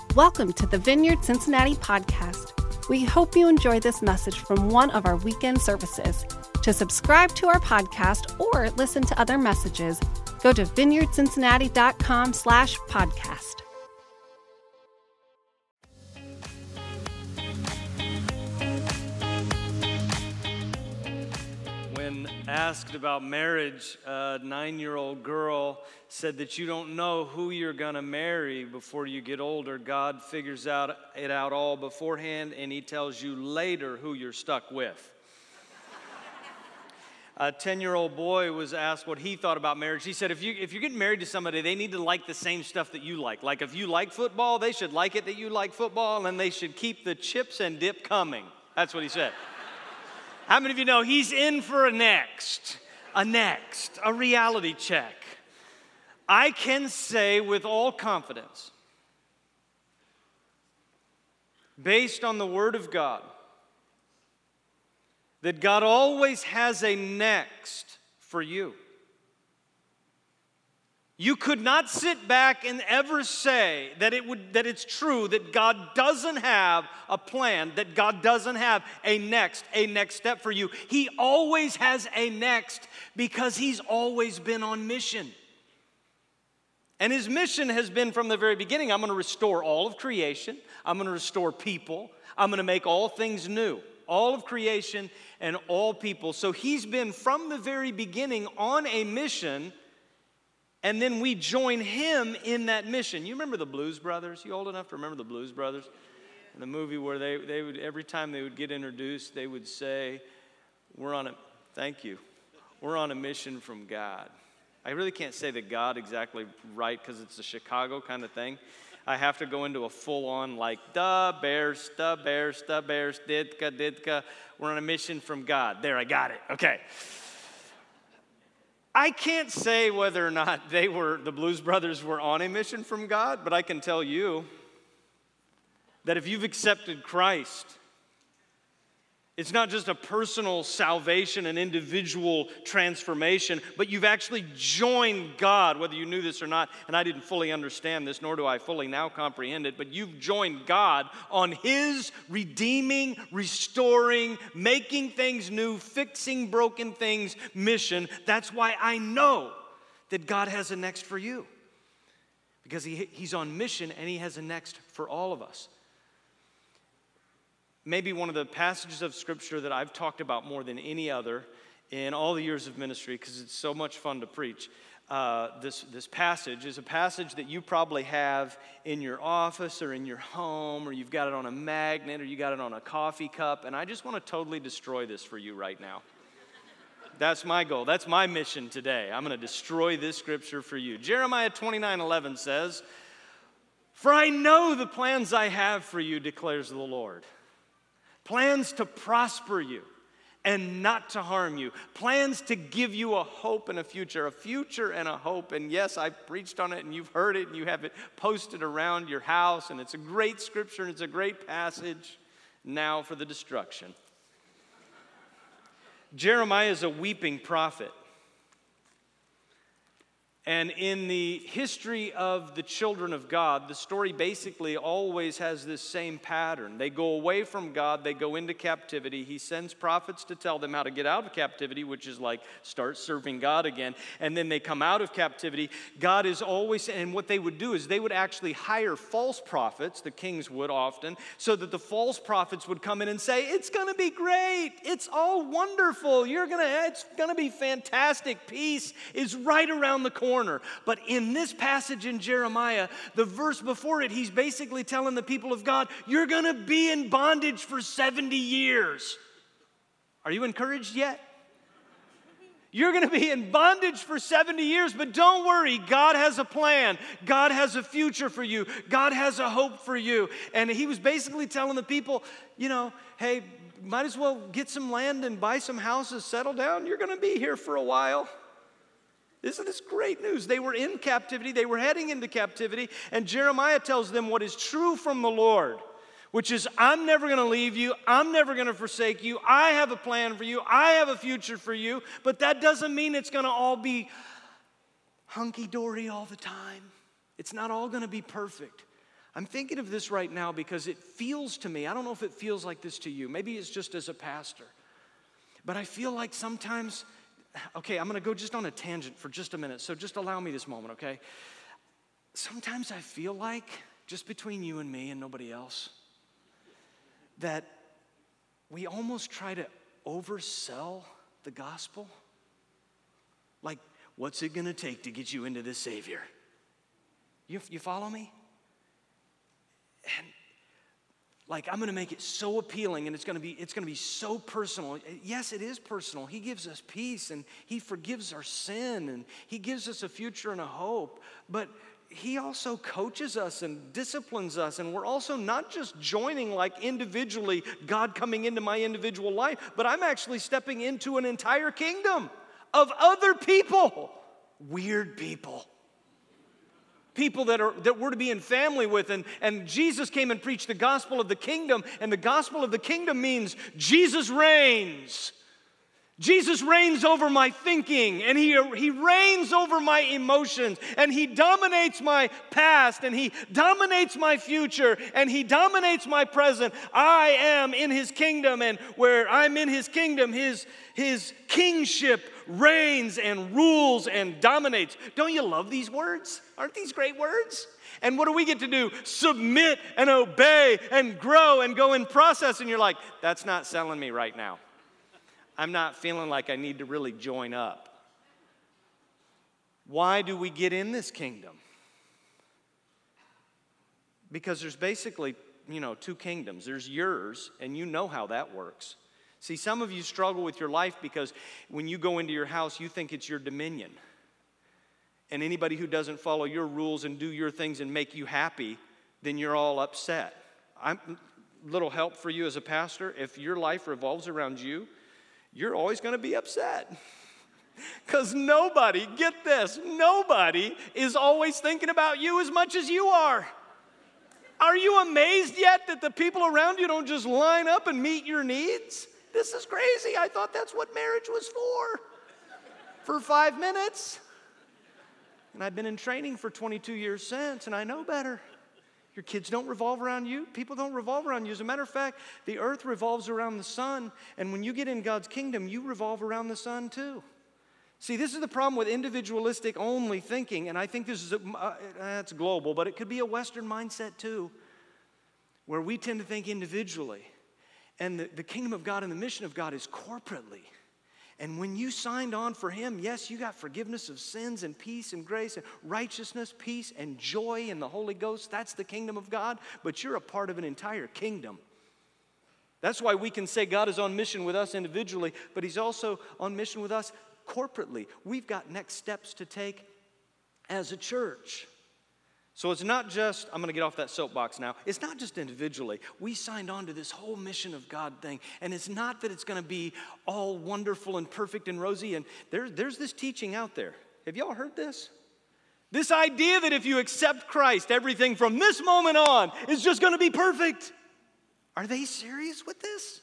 Welcome to the Vineyard Cincinnati podcast. We hope you enjoy this message from one of our weekend services. To subscribe to our podcast or listen to other messages, go to vineyardcincinnati.com/podcast. When asked about marriage, a 9-year-old girl said that you don't know who you're going to marry before you get older. God figures it out all beforehand, and he tells you later who you're stuck with. A 10-year-old boy was asked what he thought about marriage. He said, if you're getting married to somebody, they need to like the same stuff that you like. Like if you like football, they should like it that you like football, and they should keep the chips and dip coming. That's what he said. How many of you know he's in for a reality check? I can say with all confidence, based on the Word of God, that God always has a next for you. You could not sit back and ever say that it's true that God doesn't have a plan, that God doesn't have a next step for you. He always has a next because he's always been on mission. And his mission has been from the very beginning, I'm going to restore all of creation. I'm going to restore people. I'm going to make all things new. All of creation and all people. So he's been from the very beginning on a mission. And then we join him in that mission. You remember the Blues Brothers? You old enough to remember the Blues Brothers? In the movie where they would, every time they would get introduced, they would say, we're on a mission from God. I really can't say the God exactly right because it's a Chicago kind of thing. I have to go into a full-on like, the Bears, Ditka. We're on a mission from God. There, I got it. Okay. I can't say whether or not the Blues Brothers were on a mission from God, but I can tell you that if you've accepted Christ, it's not just a personal salvation, an individual transformation, but you've actually joined God, whether you knew this or not, and I didn't fully understand this, nor do I fully now comprehend it, but you've joined God on his redeeming, restoring, making things new, fixing broken things mission. That's why I know that God has a next for you, because he's on mission and he has a next for all of us. Maybe one of the passages of Scripture that I've talked about more than any other in all the years of ministry, because it's so much fun to preach. This passage is a passage that you probably have in your office or in your home, or you've got it on a magnet, or you got it on a coffee cup, and I just want to totally destroy this for you right now. That's my goal. That's my mission today. I'm going to destroy this Scripture for you. Jeremiah 29:11 says, "For I know the plans I have for you, declares the Lord. Plans to prosper you and not to harm you. Plans to give you a hope and a future and a hope." And yes, I've preached on it and you've heard it and you have it posted around your house. And it's a great scripture and it's a great passage. Now for the destruction. Jeremiah is a weeping prophet. And in the history of the children of God, the story basically always has this same pattern. They go away from God, they go into captivity. He sends prophets to tell them how to get out of captivity, which is like start serving God again. And then they come out of captivity. God is always, and what they would do is they would actually hire false prophets, the kings would often, so that the false prophets would come in and say, it's going to be great. It's all wonderful. It's going to be fantastic. Peace is right around the corner. But in this passage in Jeremiah, the verse before it, he's basically telling the people of God, you're going to be in bondage for 70 years. Are you encouraged yet? You're going to be in bondage for 70 years, but don't worry. God has a plan. God has a future for you. God has a hope for you. And he was basically telling the people, hey, might as well get some land and buy some houses, settle down. You're going to be here for a while. Isn't this great news? They were in captivity. They were heading into captivity. And Jeremiah tells them what is true from the Lord, which is, I'm never going to leave you. I'm never going to forsake you. I have a plan for you. I have a future for you. But that doesn't mean it's going to all be hunky-dory all the time. It's not all going to be perfect. I'm thinking of this right now because it feels to me, I don't know if it feels like this to you. Maybe it's just as a pastor. But I feel like sometimes, okay, I'm going to go just on a tangent for just a minute. So just allow me this moment, okay? Sometimes I feel like, just between you and me and nobody else, that we almost try to oversell the gospel. Like, what's it going to take to get you into the Savior? You follow me? And like, I'm going to make it so appealing, and it's going to be so personal. Yes, it is personal. He gives us peace, and He forgives our sin, and He gives us a future and a hope. But He also coaches us and disciplines us, and we're also not just joining like individually, God coming into my individual life, but I'm actually stepping into an entire kingdom of other people, weird people. People that we're to be in family with, and Jesus came and preached the gospel of the kingdom, and the gospel of the kingdom means Jesus reigns. Jesus reigns over my thinking, and he reigns over my emotions, and He dominates my past, and He dominates my future, and He dominates my present. I am in His kingdom, and where I'm in His kingdom, His kingship reigns and rules and dominates. Don't you love these words? Aren't these great words? And what do we get to do? Submit and obey and grow and go in process. And you're like, that's not selling me right now. I'm not feeling like I need to really join up. Why do we get in this kingdom? Because there's basically, two kingdoms. There's yours, and you know how that works. See, some of you struggle with your life because when you go into your house, you think it's your dominion. And anybody who doesn't follow your rules and do your things and make you happy, then you're all upset. Little help for you as a pastor, if your life revolves around you, you're always going to be upset. Because nobody, get this, nobody is always thinking about you as much as you are. Are you amazed yet that the people around you don't just line up and meet your needs? This is crazy. I thought that's what marriage was for 5 minutes. And I've been in training for 22 years since, and I know better. Your kids don't revolve around you. People don't revolve around you. As a matter of fact, the earth revolves around the sun, and when you get in God's kingdom, you revolve around the sun too. See, this is the problem with individualistic only thinking, and I think this is that's global, but it could be a Western mindset too, where we tend to think individually. And the kingdom of God and the mission of God is corporately. And when you signed on for Him, yes, you got forgiveness of sins and peace and grace and righteousness, peace and joy in the Holy Ghost. That's the kingdom of God, but you're a part of an entire kingdom. That's why we can say God is on mission with us individually, but He's also on mission with us corporately. We've got next steps to take as a church. So it's not just, I'm going to get off that soapbox now, it's not just individually. We signed on to this whole mission of God thing, and it's not that it's going to be all wonderful and perfect and rosy, and there's this teaching out there. Have y'all heard this? This idea that if you accept Christ, everything from this moment on is just going to be perfect. Are they serious with this?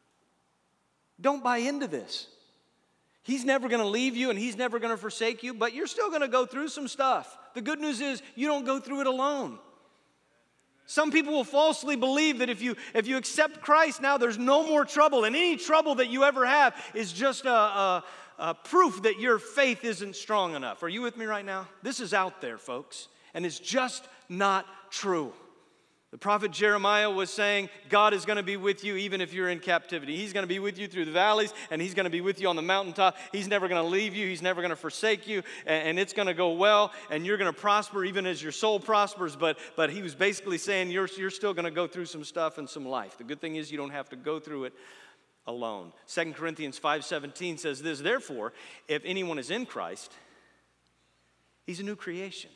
Don't buy into this. He's never going to leave you and He's never going to forsake you, but you're still going to go through some stuff. The good news is you don't go through it alone. Some people will falsely believe that if you accept Christ now, there's no more trouble, and any trouble that you ever have is just a proof that your faith isn't strong enough. Are you with me right now? This is out there, folks, and it's just not true. The prophet Jeremiah was saying, God is going to be with you even if you're in captivity. He's going to be with you through the valleys, and He's going to be with you on the mountaintop. He's never going to leave you. He's never going to forsake you, and it's going to go well, and you're going to prosper even as your soul prospers. But he was basically saying you're still going to go through some stuff and some life. The good thing is you don't have to go through it alone. 2 Corinthians 5:17 says this, therefore, if anyone is in Christ, he's a new creation.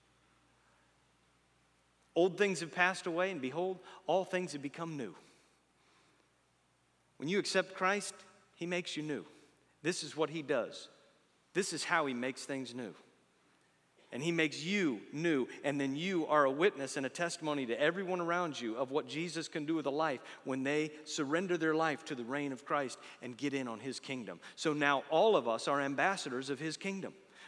Old things have passed away, and behold, all things have become new. When you accept Christ, He makes you new. This is what He does. This is how He makes things new. And He makes you new, and then you are a witness and a testimony to everyone around you of what Jesus can do with a life when they surrender their life to the reign of Christ and get in on His kingdom. So now all of us are ambassadors of His kingdom.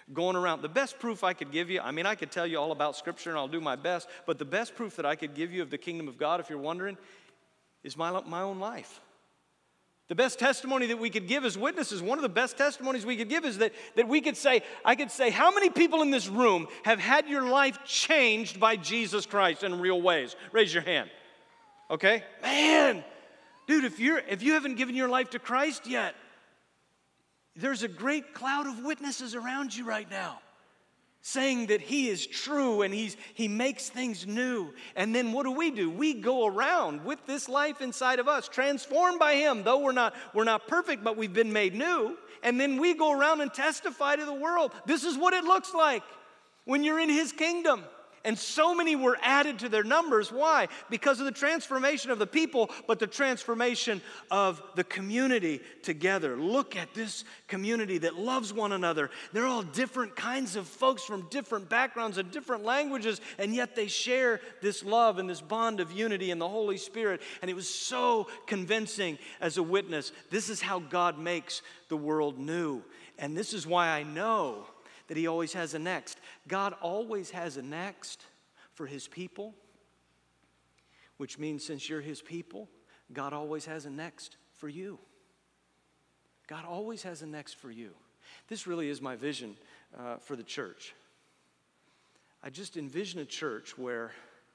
going around. The best proof I could give you, I mean, I could tell you all about Scripture and I'll do my best, but the best proof that I could give you of the kingdom of God, if you're wondering, is my own life. The best testimony that we could give as witnesses, one of the best testimonies we could give is that we could say, I could say, how many people in this room have had your life changed by Jesus Christ in real ways? Raise your hand. Okay? Man, dude, if you haven't given your life to Christ yet, there's a great cloud of witnesses around you right now saying that He is true and He makes things new. And then what do? We go around with this life inside of us, transformed by Him, though we're not perfect, but we've been made new. And then we go around and testify to the world. This is what it looks like when you're in His kingdom. And so many were added to their numbers. Why? Because of the transformation of the people, but the transformation of the community together. Look at this community that loves one another. They're all different kinds of folks from different backgrounds and different languages, and yet they share this love and this bond of unity in the Holy Spirit. And it was so convincing as a witness. This is how God makes the world new. And this is why I know that He always has a next. God always has a next for His people, which means since you're His people, God always has a next for you. God always has a next for you. This really is my vision for the church. I just envision a church where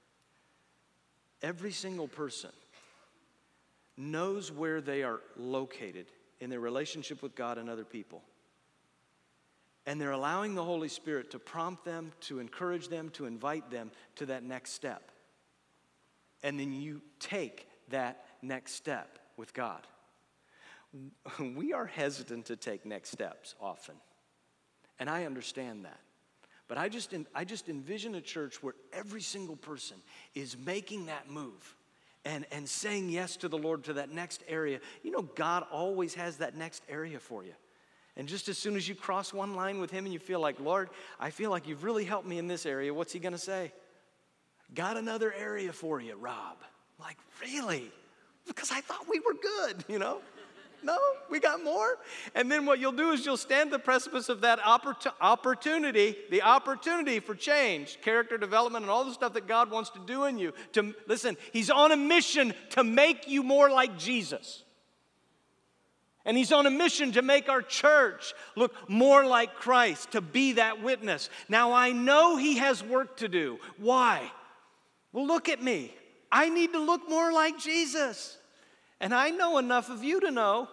every single person knows where they are located in their relationship with God and other people. And they're allowing the Holy Spirit to prompt them, to encourage them, to invite them to that next step. And then you take that next step with God. We are hesitant to take next steps often. And I understand that. But I just envision a church where every single person is making that move and saying yes to the Lord to that next area. You know, God always has that next area for you. And just as soon as you cross one line with Him and you feel like, Lord, I feel like you've really helped me in this area, what's He going to say? Got another area for you, Rob. I'm like, really? Because I thought we were good, you know? No, we got more. And then what you'll do is you'll stand at the precipice of that opportunity, the opportunity for change, character development, and all the stuff that God wants to do in you. Listen, He's on a mission to make you more like Jesus. And He's on a mission to make our church look more like Christ, to be that witness. Now, I know He has work to do. Why? Well, look at me. I need to look more like Jesus. And I know enough of you to know.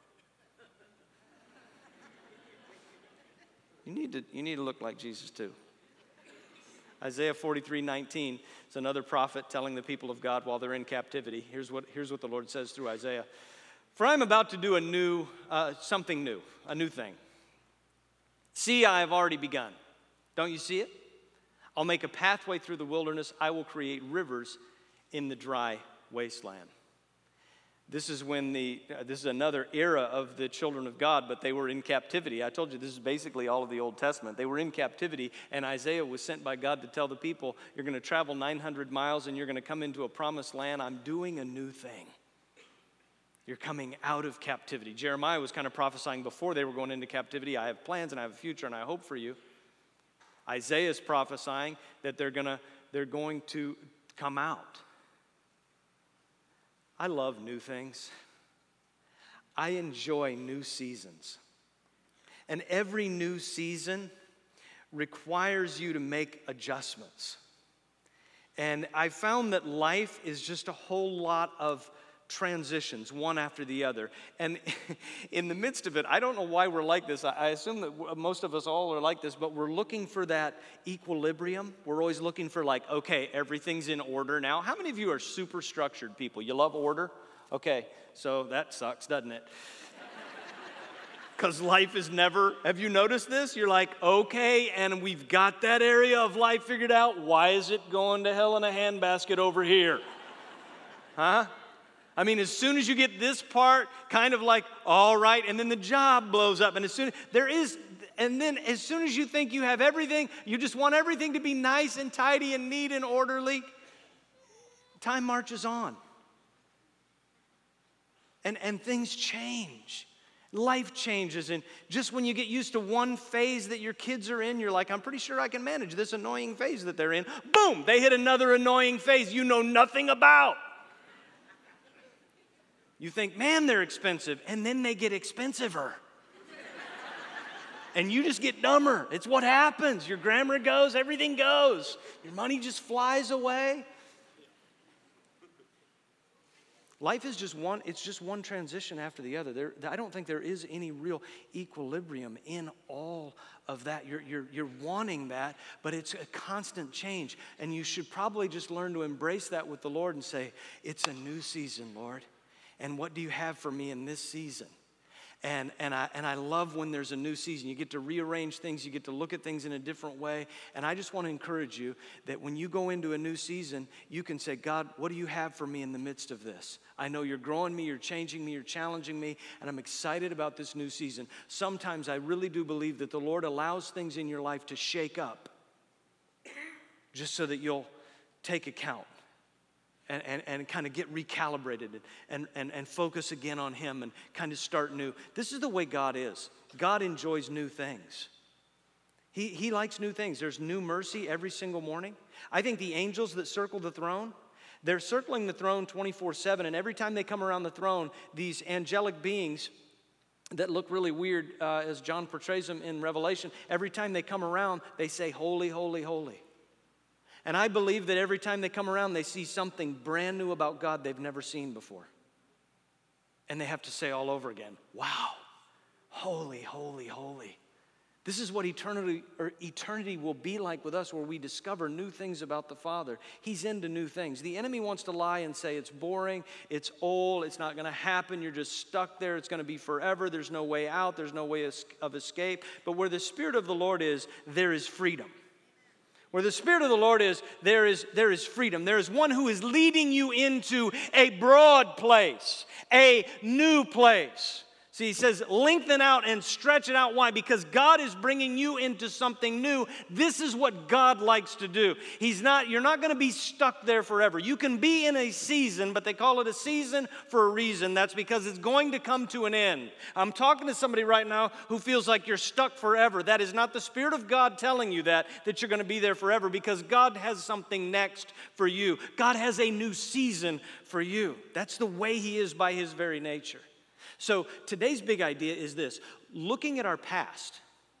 You need to look like Jesus too. Isaiah 43:19 is another prophet telling the people of God while they're in captivity. Here's what the Lord says through Isaiah. For I am about to do something new, a new thing. See, I have already begun. Don't you see it? I'll make a pathway through the wilderness. I will create rivers in the dry wasteland. This is another era of the children of God, but they were in captivity. I told you this is basically all of the Old Testament. They were in captivity, and Isaiah was sent by God to tell the people, you're going to travel 900 miles and you're going to come into a promised land. I'm doing a new thing. You're coming out of captivity. Jeremiah was kind of prophesying before they were going into captivity. I have plans and I have a future and I hope for you. Isaiah is prophesying that they're going to come out. I love new things. I enjoy new seasons. And every new season requires you to make adjustments. And I found that life is just a whole lot of transitions, one after the other. And in the midst of it, I don't know why we're like this. I assume that most of us all are like this, but we're looking for that equilibrium. We're always looking for like, okay, everything's in order now. How many of you are super structured people? You love order? Okay, so that sucks, doesn't it? Because life is never, have you noticed this? You're like, okay, and we've got that area of life figured out. Why is it going to hell in a handbasket over here? Huh? I mean, as soon as you get this part, kind of like, all right, and then the job blows up, and as soon as you think you have everything, you just want everything to be nice and tidy and neat and orderly, time marches on. And things change. Life changes, and just when you get used to one phase that your kids are in, you're like, I'm pretty sure I can manage this annoying phase that they're in. Boom, they hit another annoying phase you know nothing about. You think, man, they're expensive, and then they get expensiver. And you just get dumber. It's what happens. Your grammar goes, everything goes. Your money just flies away. Life is just one transition after the other. I don't think there is any real equilibrium in all of that. You're wanting that, but it's a constant change. And you should probably just learn to embrace that with the Lord and say, it's a new season, Lord. And what do you have for me in this season? And I love when there's a new season. You get to rearrange things. You get to look at things in a different way. And I just want to encourage you that when you go into a new season, you can say, God, what do you have for me in the midst of this? I know you're growing me, you're changing me, you're challenging me, and I'm excited about this new season. Sometimes I really do believe that the Lord allows things in your life to shake up just so that you'll take account. And kind of get recalibrated and focus again on Him and kind of start new. This is the way God is. God enjoys new things. He likes new things. There's new mercy every single morning. I think the angels that circle the throne, they're circling the throne 24/7, and every time they come around the throne, these angelic beings that look really weird as John portrays them in Revelation, every time they come around, they say, holy, holy, holy. And I believe that every time they come around, they see something brand new about God they've never seen before. And they have to say all over again, wow, holy, holy, holy. This is what eternity will be like with us, where we discover new things about the Father. He's into new things. The enemy wants to lie and say it's boring, it's old, it's not going to happen, you're just stuck there, it's going to be forever, there's no way out, there's no way of escape. But where the Spirit of the Lord is, there is freedom. Where the Spirit of the Lord is, there is freedom. There is one who is leading you into a broad place, a new place. See, he says, lengthen out and stretch it out. Why? Because God is bringing you into something new. This is what God likes to do. You're not going to be stuck there forever. You can be in a season, but they call it a season for a reason. That's because it's going to come to an end. I'm talking to somebody right now who feels like you're stuck forever. That is not the Spirit of God telling you that you're going to be there forever, because God has something next for you. God has a new season for you. That's the way He is by His very nature. So today's big idea is this: looking at our past,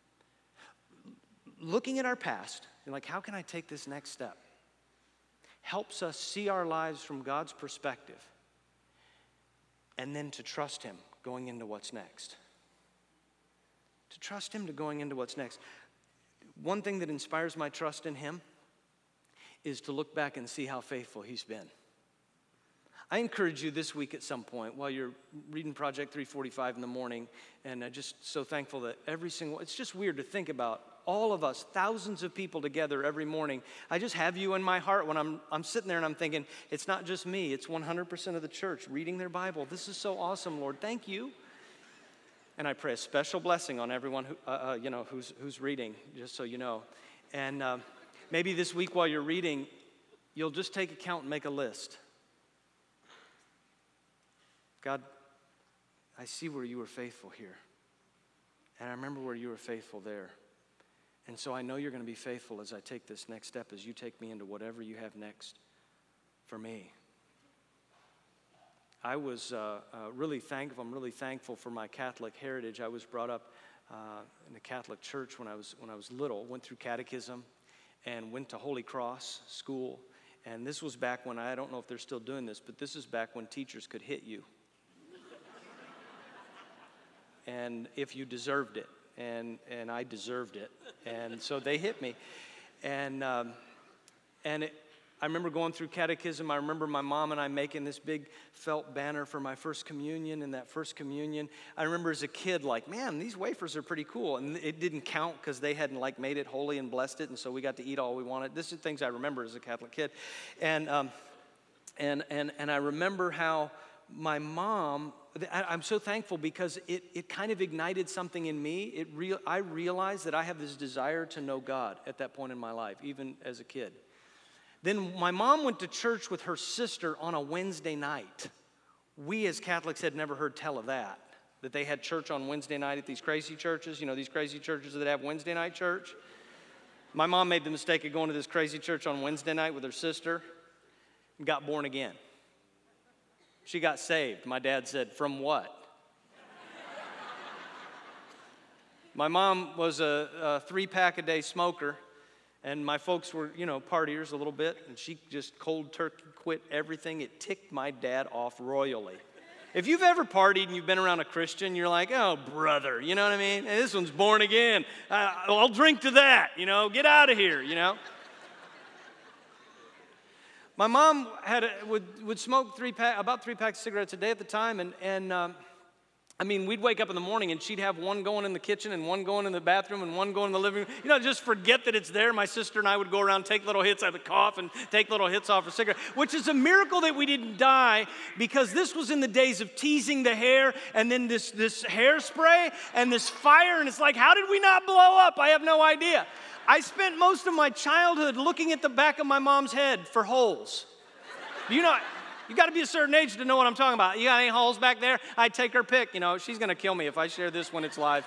and like, how can I take this next step? Helps us see our lives from God's perspective, and then to trust Him going into what's next. To trust Him to going into what's next. One thing that inspires my trust in Him is to look back and see how faithful He's been. I encourage you this week at some point while you're reading Project 345 in the morning, and I'm just so thankful that it's just weird to think about all of us, thousands of people together every morning. I just have you in my heart when I'm sitting there and I'm thinking, it's not just me, it's 100% of the church reading their Bible. This is so awesome, Lord. Thank you. And I pray a special blessing on everyone who's reading, just so you know. And maybe this week while you're reading, you'll just take account and make a list. God, I see where you were faithful here. And I remember where you were faithful there. And so I know you're going to be faithful as I take this next step, as you take me into whatever you have next for me. I was really thankful. I'm really thankful for my Catholic heritage. I was brought up in a Catholic church when I was little, went through catechism and went to Holy Cross school. And this was back when, I don't know if they're still doing this, but this is back when teachers could hit you. And if you deserved it, and I deserved it, and so they hit me, I remember going through catechism. I remember my mom and I making this big felt banner for my first communion, and that first communion, I remember as a kid, like, man, these wafers are pretty cool, and it didn't count because they hadn't made it holy and blessed it, and so we got to eat all we wanted. This is things I remember as a Catholic kid, and I remember how my mom, I'm so thankful because it kind of ignited something in me. I realized that I have this desire to know God at that point in my life, even as a kid. Then my mom went to church with her sister on a Wednesday night. We as Catholics had never heard tell of that. that they had church on Wednesday night at these crazy churches, these crazy churches that have Wednesday night church. My mom made the mistake of going to this crazy church on Wednesday night with her sister and got born again. She got saved. My dad said, "From what?" My mom was a 3-pack-a-day smoker, and my folks were, partiers a little bit, and she just cold turkey quit everything. It ticked my dad off royally. If you've ever partied and you've been around a Christian, you're like, "Oh, brother," you know what I mean? "Hey, this one's born again. I'll drink to that, get out of here, My mom would smoke about 3 packs of cigarettes a day at the time, and we'd wake up in the morning and she'd have one going in the kitchen and one going in the bathroom and one going in the living room. Just forget that it's there. My sister and I would go around, take little hits. I would cough and take little hits off her cigarette, which is a miracle that we didn't die, because this was in the days of teasing the hair and then this hairspray and this fire. And it's like, how did we not blow up? I have no idea. I spent most of my childhood looking at the back of my mom's head for holes. You got to be a certain age to know what I'm talking about. You got any holes back there? I'd take her pick. She's going to kill me if I share this when it's live.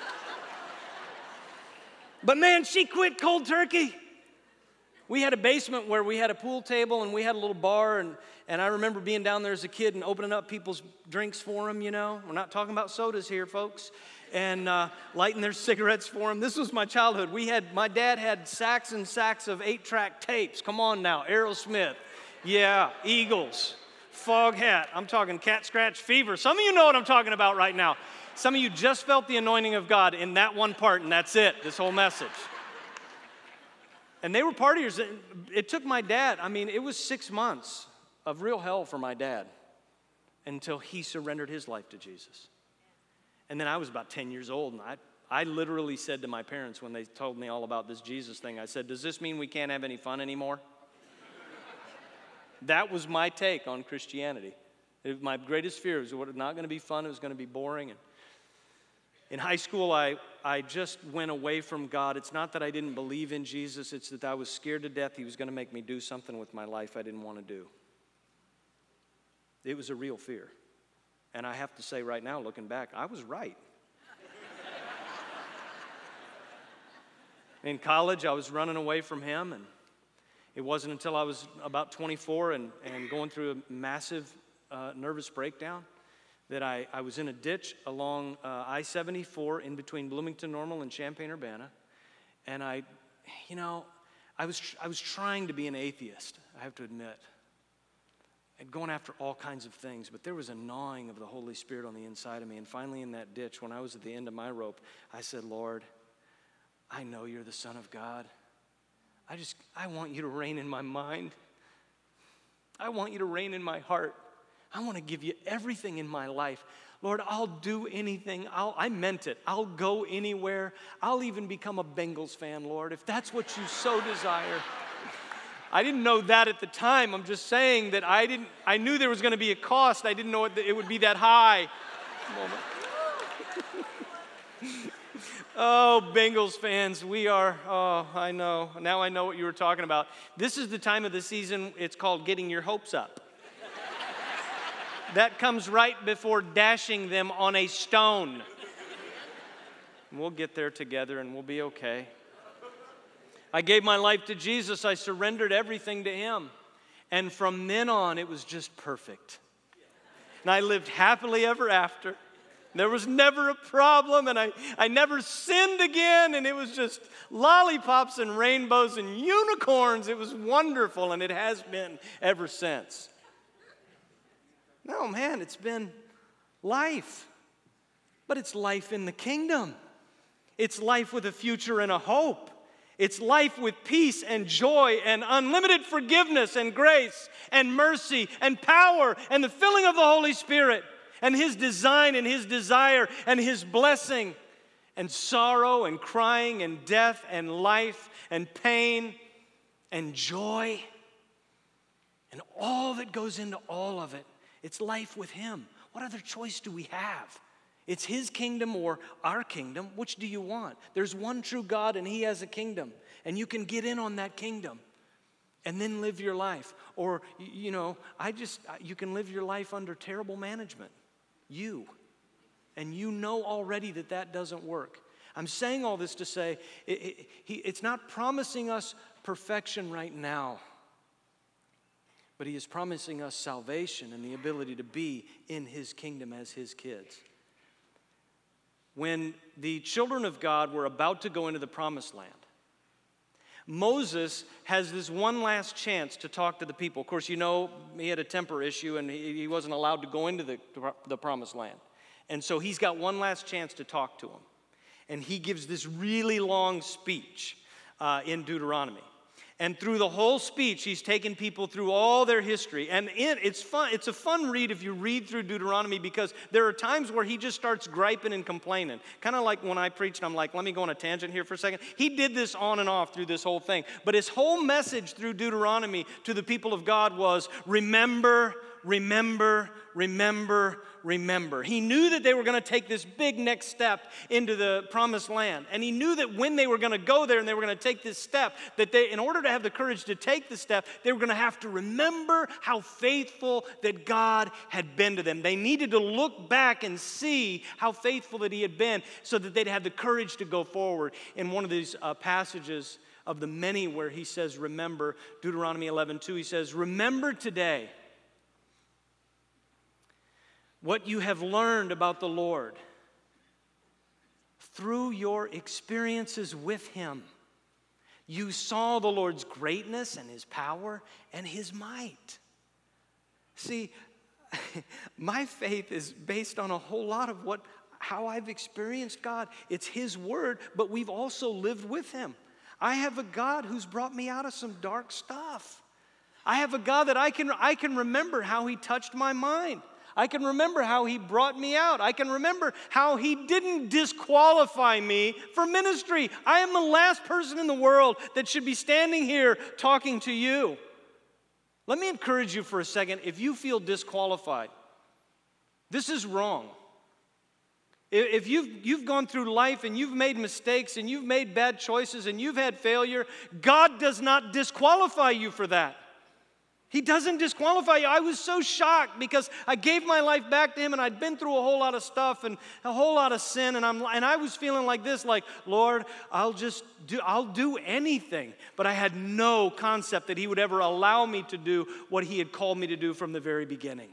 But man, she quit cold turkey. We had a basement where we had a pool table and we had a little bar. And I remember being down there as a kid and opening up people's drinks for them, We're not talking about sodas here, folks. And lighting their cigarettes for them. This was my childhood. My dad had sacks and sacks of 8-track tapes. Come on now, Aerosmith. Yeah, Eagles, Foghat. I'm talking Cat Scratch Fever. Some of you know what I'm talking about right now. Some of you just felt the anointing of God in that one part, and that's it, this whole message. And they were partiers. It took my dad, it was 6 months of real hell for my dad until he surrendered his life to Jesus. And then I was about 10 years old, and I literally said to my parents when they told me all about this Jesus thing, I said, "Does this mean we can't have any fun anymore?" That was my take on Christianity. My greatest fear was it was not going to be fun. It was going to be boring. And in high school, I just went away from God. It's not that I didn't believe in Jesus. It's that I was scared to death he was going to make me do something with my life I didn't want to do. It was a real fear. And I have to say right now, looking back, I was right. In college, I was running away from him, and it wasn't until I was about 24 and going through a massive nervous breakdown that I was in a ditch along I-74 in between Bloomington Normal and Champaign-Urbana. And I was trying to be an atheist, I have to admit. I'd gone after all kinds of things, but there was a gnawing of the Holy Spirit on the inside of me. And finally in that ditch, when I was at the end of my rope, I said, "Lord, I know you're the Son of God. I want you to reign in my mind. I want you to reign in my heart. I want to give you everything in my life. Lord, I'll do anything. I meant it. I'll go anywhere. I'll even become a Bengals fan, Lord, if that's what you so desire." I didn't know that at the time. I'm just saying that I knew there was going to be a cost. I didn't know it would be that high. Oh, Bengals fans, I know. Now I know what you were talking about. This is the time of the season, it's called getting your hopes up. That comes right before dashing them on a stone. We'll get there together and we'll be okay. I gave my life to Jesus. I surrendered everything to him. And from then on, it was just perfect. And I lived happily ever after. There was never a problem, and I never sinned again, and it was just lollipops and rainbows and unicorns. It was wonderful, and it has been ever since. No, man, it's been life. But it's life in the kingdom. It's life with a future and a hope. It's life with peace and joy and unlimited forgiveness and grace and mercy and power and the filling of the Holy Spirit and his design and his desire and his blessing and sorrow and crying and death and life and pain and joy and all that goes into all of it. It's life with him. What other choice do we have? It's his kingdom or our kingdom. Which do you want? There's one true God and he has a kingdom. And you can get in on that kingdom and then live your life. Or, you can live your life under terrible management. And you know already that that doesn't work. I'm saying all this to say it's not promising us perfection right now, but he is promising us salvation and the ability to be in his kingdom as his kids. When the children of God were about to go into the promised land, Moses has this one last chance to talk to the people. Of course, you know, he had a temper issue and he wasn't allowed to go into the promised land. And so he's got one last chance to talk to them. And he gives this really long speech in Deuteronomy. And through the whole speech, he's taken people through all their history. And it's fun. It's a fun read if you read through Deuteronomy, because there are times where he just starts griping and complaining. Kind of like when I preached, I'm like, let me go on a tangent here for a second. He did this on and off through this whole thing. But his whole message through Deuteronomy to the people of God was, remember, remember, remember, remember. He knew that they were going to take this big next step into the promised land. And he knew that when they were going to go there and they were going to take this step, that they, in order to have the courage to take the step, they were going to have to remember how faithful that God had been to them. They needed to look back and see how faithful that he had been so that they'd have the courage to go forward. In one of these passages of the many where he says, remember, Deuteronomy 11:2, he says, remember today what you have learned about the Lord through your experiences with him. You saw the Lord's greatness and his power and his might. See, my faith is based on a whole lot of how I've experienced God. It's his word, but we've also lived with him. I have a God who's brought me out of some dark stuff. I have a God that I can remember how he touched my mind. I can remember how he brought me out. I can remember how he didn't disqualify me for ministry. I am the last person in the world that should be standing here talking to you. Let me encourage you for a second. If you feel disqualified, this is wrong. If you've gone through life and you've made mistakes and you've made bad choices and you've had failure, God does not disqualify you for that. He doesn't disqualify you. I was so shocked because I gave my life back to him and I'd been through a whole lot of stuff and a whole lot of sin, and I was feeling like this, like, Lord, I'll do anything. But I had no concept that he would ever allow me to do what he had called me to do from the very beginning.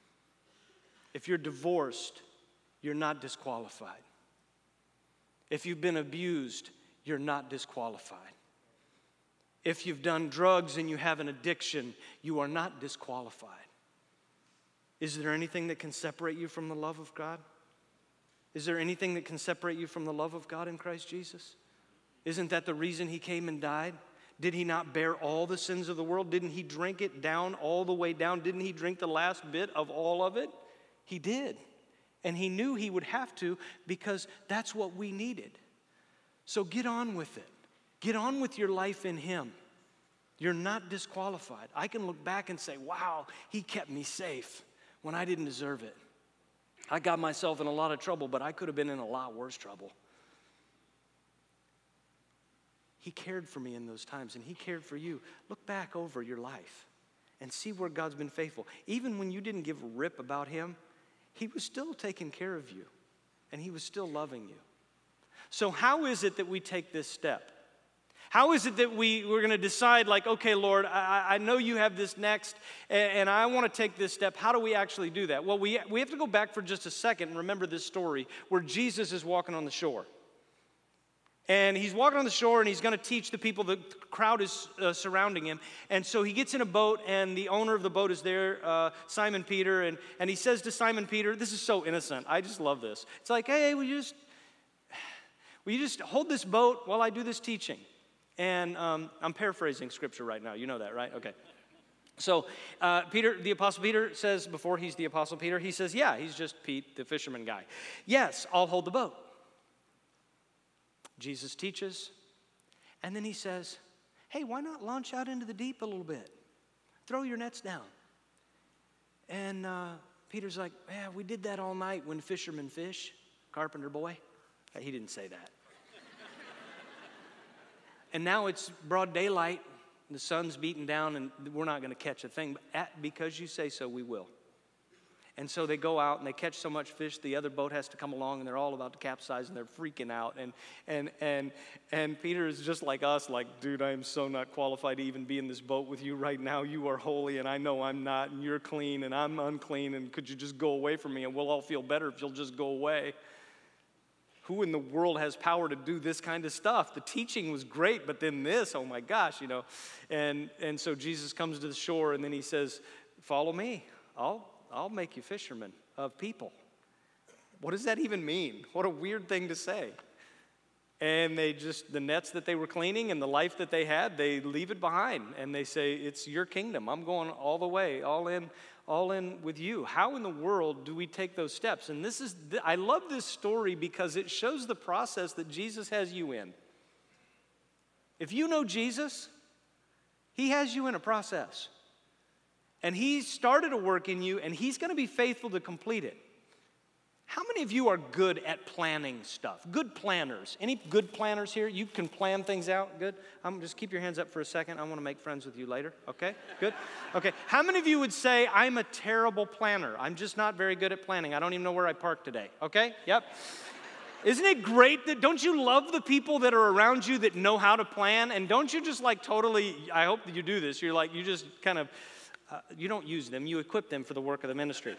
If you're divorced, you're not disqualified. If you've been abused, you're not disqualified. If you've done drugs and you have an addiction, you are not disqualified. Is there anything that can separate you from the love of God? Is there anything that can separate you from the love of God in Christ Jesus? Isn't that the reason he came and died? Did he not bear all the sins of the world? Didn't he drink it down all the way down? Didn't he drink the last bit of all of it? He did. And he knew he would have to, because that's what we needed. So get on with it. Get on with your life in him. You're not disqualified. I can look back and say, wow, he kept me safe when I didn't deserve it. I got myself in a lot of trouble, but I could have been in a lot worse trouble. He cared for me in those times, and he cared for you. Look back over your life and see where God's been faithful. Even when you didn't give a rip about him, he was still taking care of you, and he was still loving you. So how is it that we take this step? How is it that we're going to decide, like, okay, Lord, I know you have this next, and I want to take this step. How do we actually do that? Well, we have to go back for just a second and remember this story where Jesus is walking on the shore. And he's walking on the shore, and he's going to teach the people. The crowd is surrounding him. And so he gets in a boat, and the owner of the boat is there, Simon Peter. And he says to Simon Peter, this is so innocent. I just love this. It's like, hey, will you just hold this boat while I do this teaching? And I'm paraphrasing scripture right now. You know that, right? Okay. So Peter, the Apostle Peter says, before he's the Apostle Peter, he says, yeah, he's just Pete, the fisherman guy. Yes, I'll hold the boat. Jesus teaches, and then he says, hey, why not launch out into the deep a little bit? Throw your nets down. And Peter's like, yeah, we did that all night when fishermen fish, carpenter boy. He didn't say that. And now it's broad daylight, the sun's beating down, and we're not going to catch a thing. But because you say so, we will. And so they go out and they catch so much fish, the other boat has to come along, and they're all about to capsize, and they're freaking out. And Peter is just like us, like, dude, I am so not qualified to even be in this boat with you right now. You are holy, and I know I'm not, and you're clean, and I'm unclean, and could you just go away from me, and we'll all feel better if you'll just go away. Who in the world has power to do this kind of stuff? The teaching was great, but then this, oh my gosh, you know. And so Jesus comes to the shore, and then he says, follow me. I'll make you fishermen of people. What does that even mean? What a weird thing to say. And the nets that they were cleaning and the life that they had, they leave it behind. And they say, it's your kingdom. I'm going all the way, all in with you. How in the world do we take those steps? And I love this story because it shows the process that Jesus has you in. If you know Jesus, he has you in a process. And he started a work in you, and he's going to be faithful to complete it. How many of you are good at planning stuff? Good planners. Any good planners here? You can plan things out? Good? Just keep your hands up for a second. I want to make friends with you later. Okay? Good? Okay. How many of you would say, I'm a terrible planner? I'm just not very good at planning. I don't even know where I parked today. Okay? Yep. Isn't it great don't you love the people that are around you that know how to plan? And don't you just like totally, I hope that you do this, you just kind of, you don't use them, you equip them for the work of the ministry.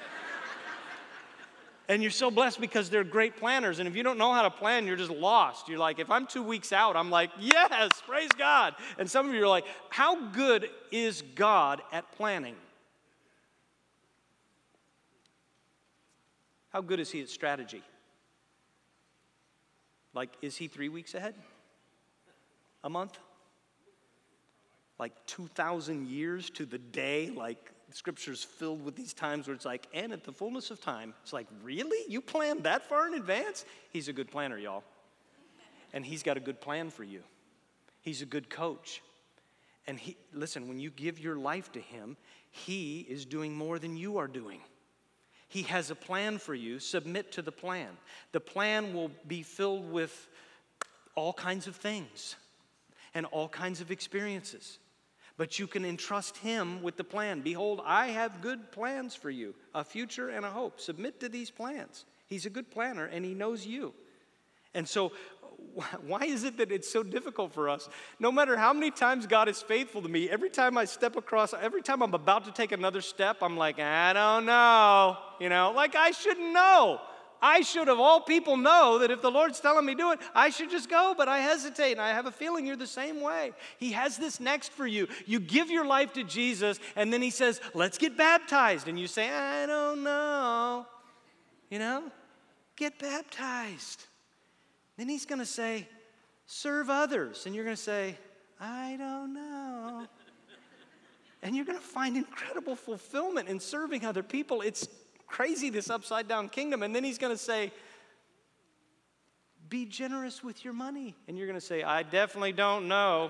And you're so blessed because they're great planners. And if you don't know how to plan, you're just lost. You're like, if I'm 2 weeks out, I'm like, yes, praise God. And some of you are like, how good is God at planning? How good is he at strategy? Like, is he 3 weeks ahead? A month? Like 2,000 years to the day? Like, Scripture's filled with these times where it's like, and at the fullness of time. It's like, really? You planned that far in advance? He's a good planner, y'all. And he's got a good plan for you. He's a good coach. And listen, when you give your life to him, he is doing more than you are doing. He has a plan for you. Submit to the plan. The plan will be filled with all kinds of things and all kinds of experiences. But you can entrust him with the plan. Behold, I have good plans for you, a future and a hope. Submit to these plans. He's a good planner, and he knows you. And so, why is it that it's so difficult for us? No matter how many times God is faithful to me, every time every time I'm about to take another step, I'm like, I don't know. You know, like I shouldn't know. I should, of all people, know that if the Lord's telling me to do it, I should just go, but I hesitate, and I have a feeling you're the same way. He has this next for you. You give your life to Jesus, and then he says, let's get baptized. And you say, I don't know. You know, get baptized. Then he's going to say, serve others. And you're going to say, I don't know. And you're going to find incredible fulfillment in serving other people. It's crazy, this upside down kingdom. And then he's going to say, be generous with your money. And you're going to say, I definitely don't know.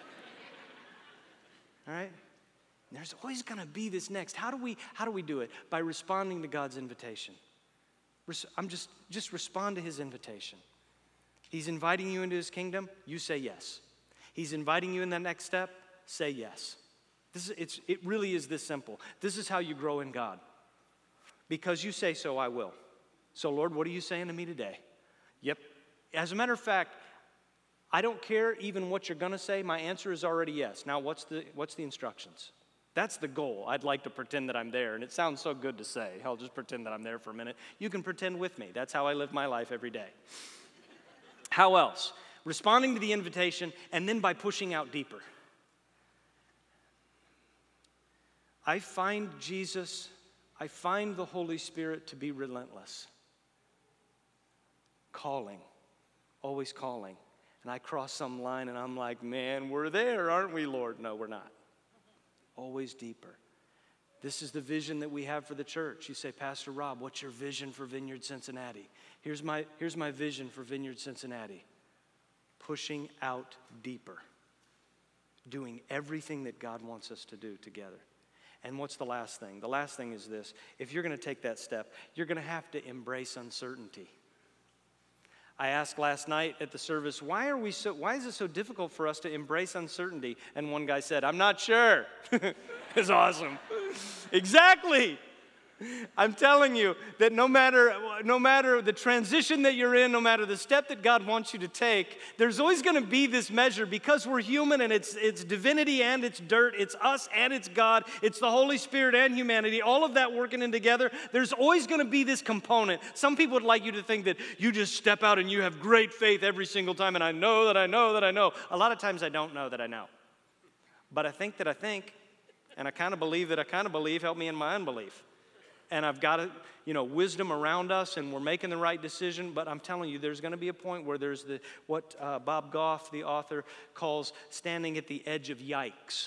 All right? And there's always going to be this next. How do we do it? By responding to God's invitation. Just respond to his invitation. He's inviting you into his kingdom, you say yes. He's inviting you in the next step, say yes. It really is this simple. This is how you grow in God. Because you say so, I will. So, Lord, what are you saying to me today? Yep. As a matter of fact, I don't care even what you're going to say. My answer is already yes. Now, what's the instructions? That's the goal. I'd like to pretend that I'm there, and it sounds so good to say. I'll just pretend that I'm there for a minute. You can pretend with me. That's how I live my life every day. How else? Responding to the invitation, and then by pushing out deeper. I find the Holy Spirit to be relentless. Calling, always calling. And I cross some line and I'm like, man, we're there, aren't we, Lord? No, we're not. Always deeper. This is the vision that we have for the church. You say, Pastor Rob, what's your vision for Vineyard Cincinnati? Here's my vision for Vineyard Cincinnati. Pushing out deeper. Doing everything that God wants us to do together. And what's the last thing? The last thing is this. If you're going to take that step, you're going to have to embrace uncertainty. I asked last night at the service, why is it so difficult for us to embrace uncertainty? And one guy said, I'm not sure. It's awesome. Exactly. I'm telling you that no matter the transition that you're in, no matter the step that God wants you to take, there's always going to be this measure because we're human and it's divinity and it's dirt, it's us and it's God, it's the Holy Spirit and humanity, all of that working in together. There's always going to be this component. Some people would like you to think that you just step out and you have great faith every single time, and I know that I know that I know. A lot of times I don't know that I know. But I think that I think, and I kind of believe that I kind of believe. Help me in my unbelief. And I've got wisdom around us, and we're making the right decision. But I'm telling you, there's going to be a point where there's what Bob Goff, the author, calls standing at the edge of yikes.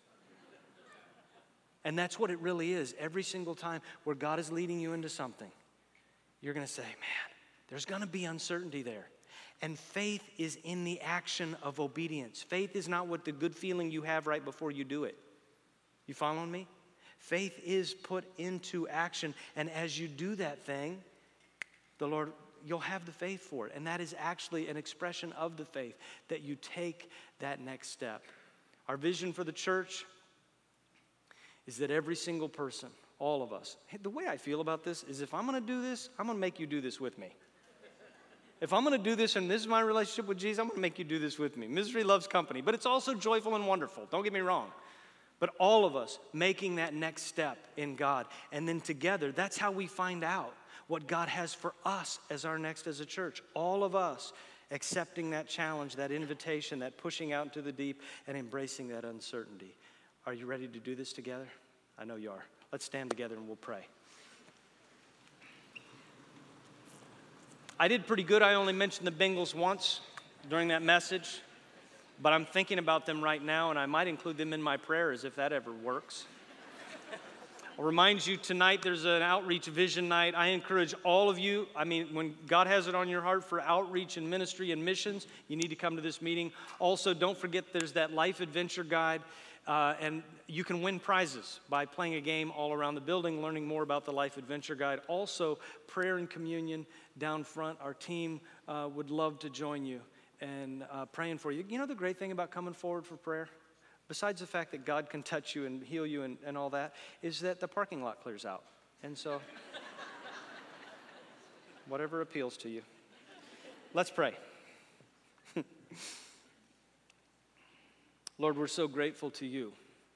And that's what it really is. Every single time where God is leading you into something, you're going to say, man, there's going to be uncertainty there. And faith is in the action of obedience. Faith is not what the good feeling you have right before you do it. You following me? Faith is put into action. And as you do that thing, the Lord, you'll have the faith for it. And that is actually an expression of the faith, that you take that next step. Our vision for the church is that every single person, all of us, the way I feel about this is if I'm going to do this, I'm going to make you do this with me. If I'm going to do this, and this is my relationship with Jesus, I'm going to make you do this with me. Misery loves company, but it's also joyful and wonderful. Don't get me wrong. But all of us making that next step in God. And then together, that's how we find out what God has for us as our next as a church. All of us accepting that challenge, that invitation, that pushing out into the deep, and embracing that uncertainty. Are you ready to do this together? I know you are. Let's stand together and we'll pray. I did pretty good. I only mentioned the Bengals once during that message, but I'm thinking about them right now, and I might include them in my prayers if that ever works. I'll remind you tonight there's an outreach vision night. I encourage all of you, when God has it on your heart for outreach and ministry and missions, you need to come to this meeting. Also, don't forget there's that life adventure guide. And you can win prizes by playing a game all around the building, learning more about the Life Adventure Guide. Also, prayer and communion down front. Our team would love to join you and praying for you. You know the great thing about coming forward for prayer? Besides the fact that God can touch you and heal you and all that, is that the parking lot clears out. And so, whatever appeals to you. Let's pray. Lord, we're so grateful to you.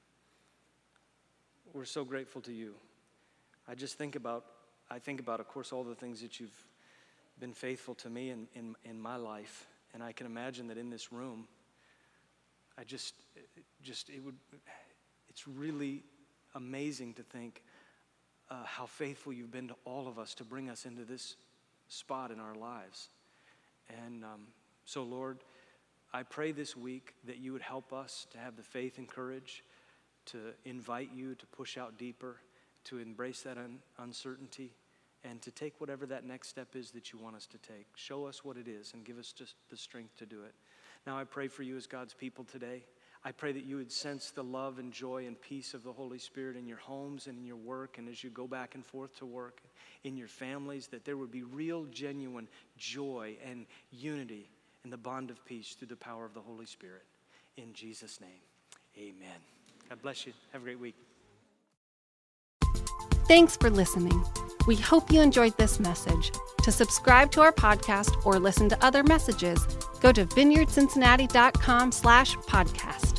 We're so grateful to you. I think about, of course, all the things that you've been faithful to me in my life. And I can imagine that in this room, it's really amazing to think how faithful you've been to all of us to bring us into this spot in our lives. And so, Lord, I pray this week that you would help us to have the faith and courage to invite you to push out deeper, to embrace that uncertainty, and to take whatever that next step is that you want us to take. Show us what it is and give us just the strength to do it. Now I pray for you as God's people today. I pray that you would sense the love and joy and peace of the Holy Spirit in your homes and in your work, and as you go back and forth to work, in your families, that there would be real, genuine joy and unity in the bond of peace through the power of the Holy Spirit. In Jesus' name, amen. God bless you. Have a great week. Thanks for listening. We hope you enjoyed this message. To subscribe to our podcast or listen to other messages, go to vineyardcincinnati.com/podcast.